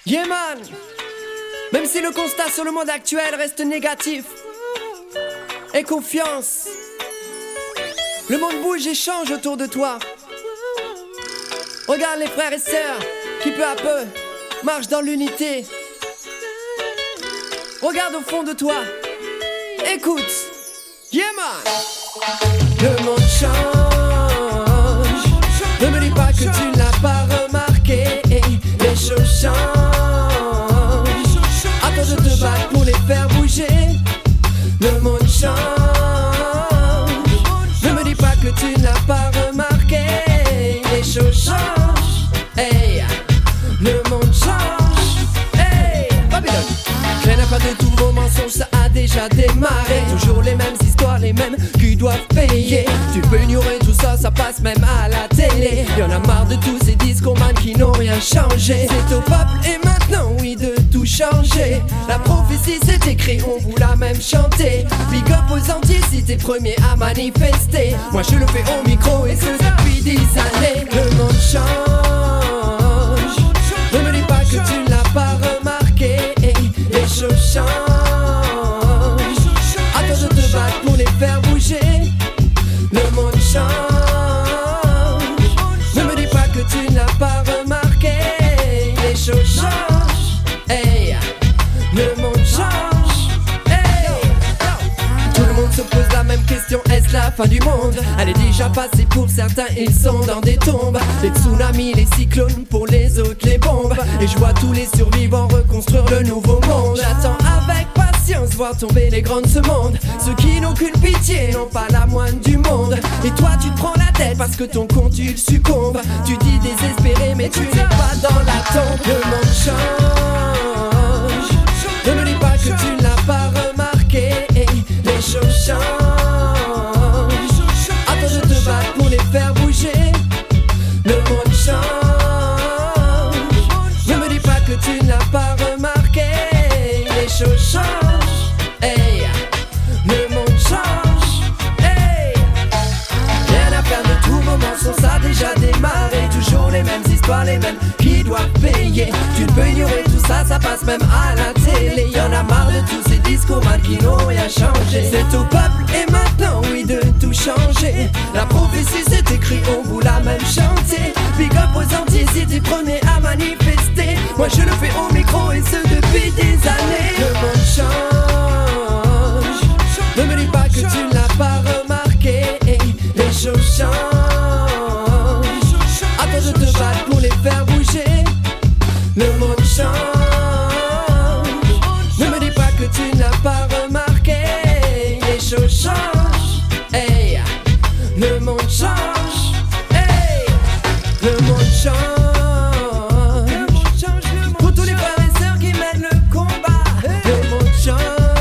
Yeah man, même si le constat sur le monde actuel reste négatif, aie confiance. Le monde bouge et change autour de toi. Regarde les frères et sœurs qui peu à peu marchent dans l'unité. Regarde au fond de toi, écoute. Yeah man. Le monde change. Ne me dis pas que tu ne l'as pas remarqué. Les choses changent. À toi de te battre pour les faire bouger. Le monde change. Ne me dis pas que tu ne l'as pas remarqué. Les choses changent. Hey, le monde change. Hey, Babylone. Rien n'a pas de nouveaux mensonges, ça a déjà démarré. Toujours les mêmes histoires, les mêmes qui doivent payer. Tu peux ignorer tout ça, ça passe même à la télé. Y'en a marre de tous ces discoman qui n'ont rien changé. C'est au peuple et maintenant, oui, de tout changer. La prophétie c'est écrit, on vous l'a même chanté. Big up aux Antilles si t'es premier à manifester. Moi je le fais au micro et ce depuis 10 années. Le monde change. Ne me dis pas que tu ne l'as pas remarqué. Les choses changent. À toi de te battre pour les faire bouger. Le monde change. Ne me dis pas que tu ne l'as pas remarqué. Les choses changent. Hey, le monde change. Hey, tout le monde se pose la même question, est-ce la fin du monde? Elle est déjà passée pour certains, ils sont dans des tombes. Les tsunamis, les cyclones, pour les autres les bombes. Et je vois tous les survivants reconstruire le nouveau monde. J'attends avec patience voir tomber les grands de ce monde. Ceux qui n'ont qu'une pitié n'ont pas la moindre du monde. Et toi tu te prends la tête parce que ton compte il succombe. Tu dis désespéré mais tu n'es pas dans la tombe. Le monde change. Ne me dis pas que tu ne l'as pas remarqué. Les choses changent. À toi de te battre pour les faire bouger. Le monde change. Ne me dis pas que tu ne l'as pas remarqué. Les choses changent. Hey, le monde change. Hey, rien à faire de tout moment, sans ça a déjà démarré. Toujours les mêmes histoires, les mêmes qui doivent payer. Tu ne peux ignorer tout ça, ça passe même à la télé. Y'en a marre de tous ces discoman qui n'ont rien changé. C'est au peuple et maintenant, oui, de tout changer. La prophétie c'est écrit, on vous l'a même chanté. Big up aux Antilles si t'es premier à manifester. Moi je le fais au micro et ce depuis des années. Le monde change. Ne me dis pas que tu ne l'as pas remarqué. Les choses changent. À toi de te battre pour les faire bouger. Le monde change. Ne me dis pas que tu ne l'as pas remarqué. Les choses changent. Hey, le monde change. Hey, le monde change. Pour tous les frères et sœurs qui mènent le combat. Le monde change.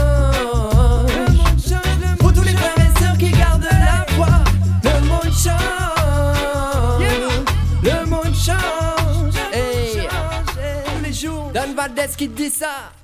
Pour tous les frères et sœurs qui gardent la foi. Le monde change. Le monde change. Hey, tous les jours, Dan Valdez qui dit ça.